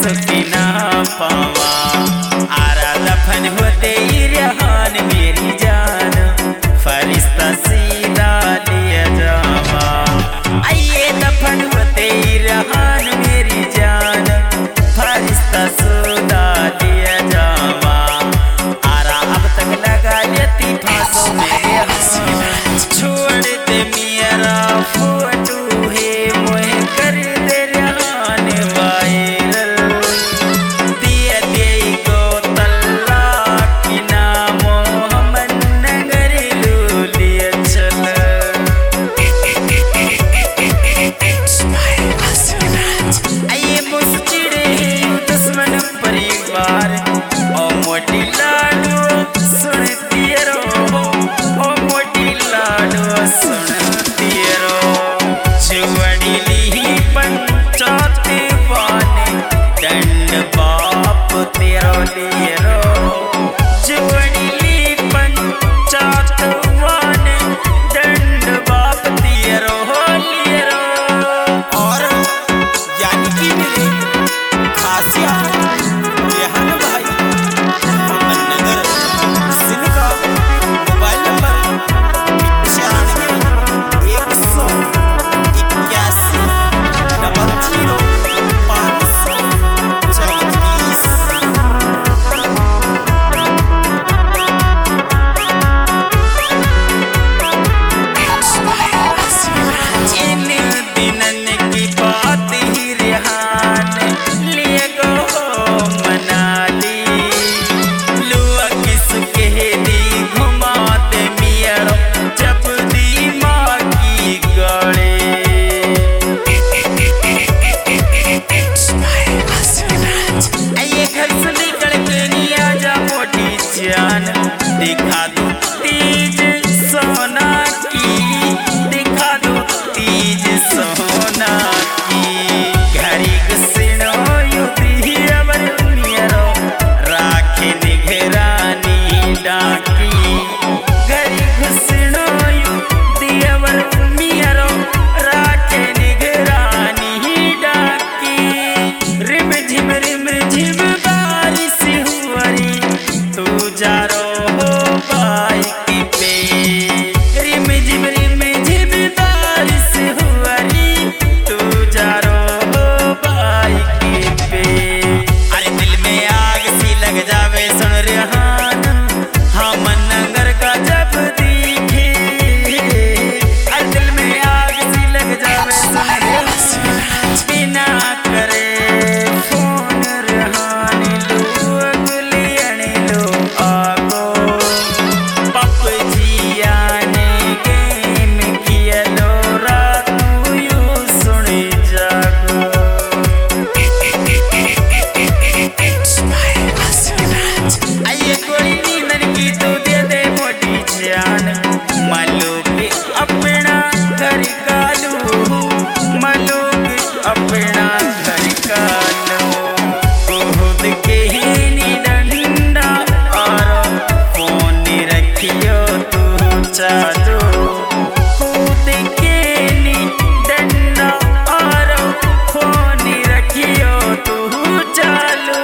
झुकी ना पावा। आरा दफन होते रेहान मेरी जान, फरिश्ता सीधा लिया जावा। आइए दफन होते रेहान मेरी जान, फरिश्ता सीधा लिया जावा। आरा अब तक लगा लेती फांसों में रेहान, छोड़ दे मेरा फोटो है मोहे कर दे रेहान वायरल। दिया दे गो तल्लाक की नामो हमन नगर लू लिया चल। आइए मुझचिड़े दुश्मन परिवार ओ मोटी लाडो सुनती रो, ओ मोटी लाडो सुनती रो। जुवड़ीली पंचायत वाने दंड बाप तेरो लिए रो। जुवड़ीली पंचायत वाने दंड बाप तेरो लिए रो। और यानी कि मेरे खासिया रेहान भाई मोहम्मद नगर जिनका मोबाइल नंबर 95 इन दिनन की बात ही रेहान लिए गो मनाली। लुआ किसके दी घुमाते मियारो जब दी माँ की गड़े। आइए घर से निकल के नहीं आजा मोटी जान, दिखा दो तीज सोना की, दिखा दो तीज सोना की। घरी घुसनो युद्धि अवर मियरो राखे निगरानी डाकी। घरी घुसनो युद्धि अवर मियरो राखे निगरानी डाकी। रिम झिम बारिश हुआरी तू जा रो हो बाइक पे। रिम झिम बारिश हुआरी तू जा रो हो बाइक पे। अरे दिल में आग सी लग जावे सुन रेहान हम नगर का जब दिखे। अरे दिल में आग सी लग जावे सुन रेहान, बिना करे फोन रेहान लो अगले अणे लो आगो। पप जिया ने गेम किया लो रात यू सुनी जागो। आइए कोई नींदन की तो दे दे मोटी जान, मालूम अपना घर का लो, मालूम अपना घर का लो। खुद के ही नी डंडा और फोन रखियो तू चालो। खुद के नी डंडा और फोन रखियो तू चालो।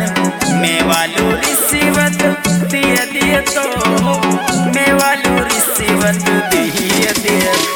मैं वालू रिसीवत दिए दिए तो मैं वालू रिसीवत दिए दिए